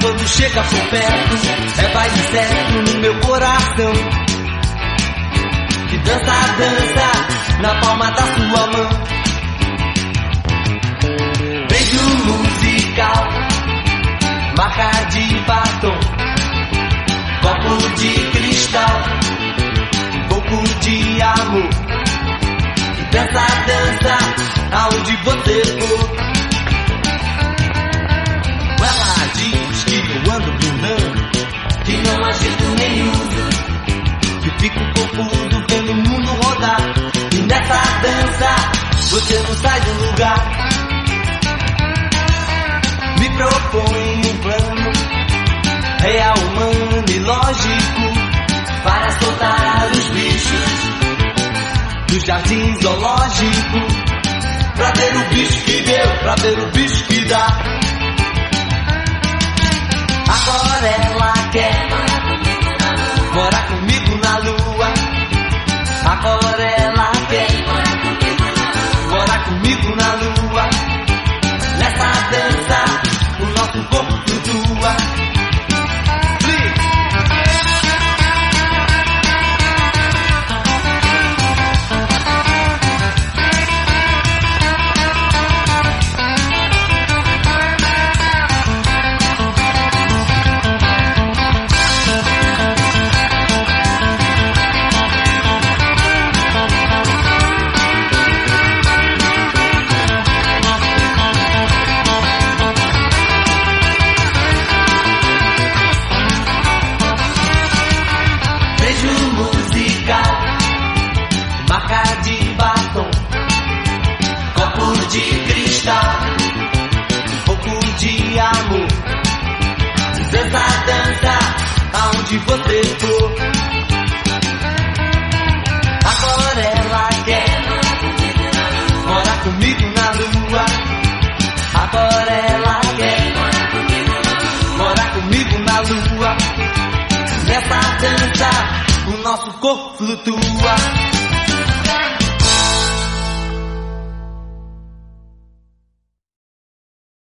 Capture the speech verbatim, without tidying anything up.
quando chega por perto, é baile certo no meu coração, que dança, dança na palma da sua mão. Beijo musical, marca de batom, copo de cristal, um pouco de amor. Dança, dança, aonde você for. Ela diz que eu ando brindando, que não há jeito nenhum, que fico confuso vendo o mundo rodar. E nessa dança, você não sai do lugar. Me propõe um plano real, humano e lógico, para soltar os bichos do jardim zoológico, pra ver o bicho que deu, pra ver o bicho que dá. Agora ela quer morar comigo na lua. Agora ela quer morar comigo na lua. Nessa dança o nosso corpo flutua. Marca de batom, copo de cristal, um pouco de amor. Dança, dança, aonde você for. Agora ela quer morar comigo na lua. Agora ela quer morar comigo na lua. Nessa dança o nosso corpo flutua.